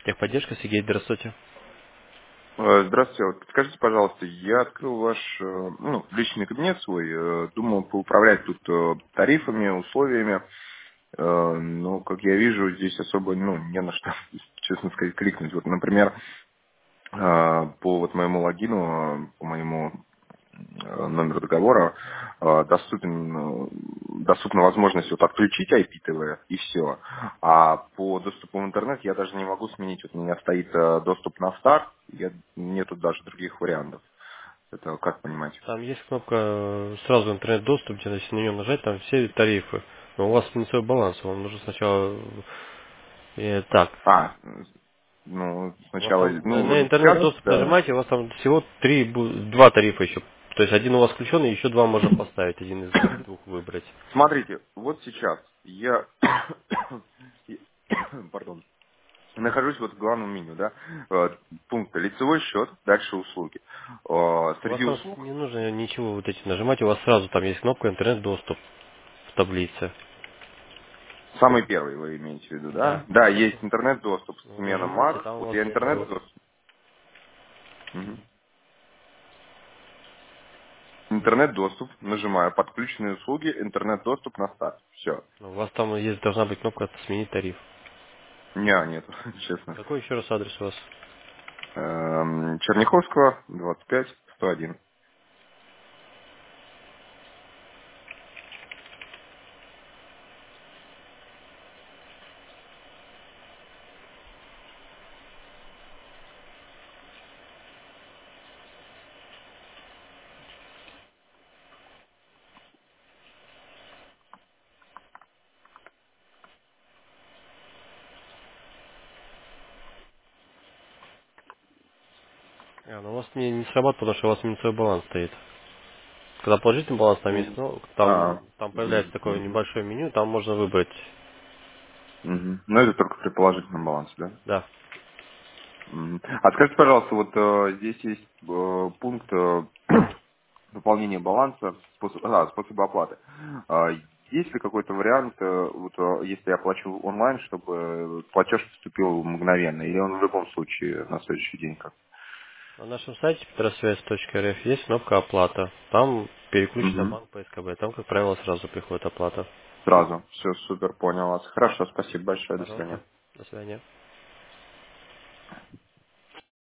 Техподдержка, Сергей, здравствуйте. Здравствуйте. Вот подскажите, пожалуйста, я открыл ваш личный кабинет свой, думал поуправлять тут тарифами, условиями, но, как я вижу, здесь особо не на что, честно сказать, кликнуть. Вот, например, по вот моему логину, по моему номеру договора доступна возможность вот отключить IPTV и все. А по доступу в интернет я даже не могу сменить. Вот у меня стоит доступ на старт, нету даже других вариантов. Это как понимать? Там есть кнопка сразу интернет-доступ, где если на нее нажать, там все тарифы. Но у вас минусовой баланс, вам нужно сначала... так, А, у вас сначала, там на вот сейчас, интернет-доступ да. нажимаете, у вас там всего два тарифа еще. То есть один у вас включенный, еще два можно поставить, один из двух выбрать. Смотрите, вот сейчас я, пардон, нахожусь вот в главном меню, да, пункт лицевой счет, дальше услуги. У вас Среди там услуг не нужно ничего вот эти нажимать, у вас сразу там есть кнопка интернет-доступ в таблице. самый первый вы имеете в виду, да? Да. Да, Там есть интернет-доступ, смена нажимаете, марок, там у вот вас я будет... интернет-доступ. Мгм. Интернет-доступ, нажимаю, подключенные услуги, интернет-доступ на старт. Все. У вас там есть, должна быть кнопка «Сменить тариф». Нет, честно. Какой еще раз адрес у вас? Черняховского, 25, 101. Ну у вас не срабатывает, потому что у вас минусовой баланс стоит. Когда положительный баланс, там есть, ну, там, А, там появляется мгм, такое мгм, небольшое меню, там можно выбрать. мгм. Но это только при положительном балансе, да? Да. Мгм. А скажите, пожалуйста, вот здесь есть пункт выполнения баланса, способа оплаты. А, есть ли какой-то вариант, если я плачу онлайн, чтобы платеж поступил мгновенно, или он в любом случае на следующий день как? На нашем сайте petrosвязь.рф есть кнопка «Оплата». Там переключить на Мгм. банк по СКБ. Там, как правило, сразу приходит оплата. Сразу. Все, супер, понял вас. Хорошо, спасибо большое, до свидания. Пожалуйста. До свидания.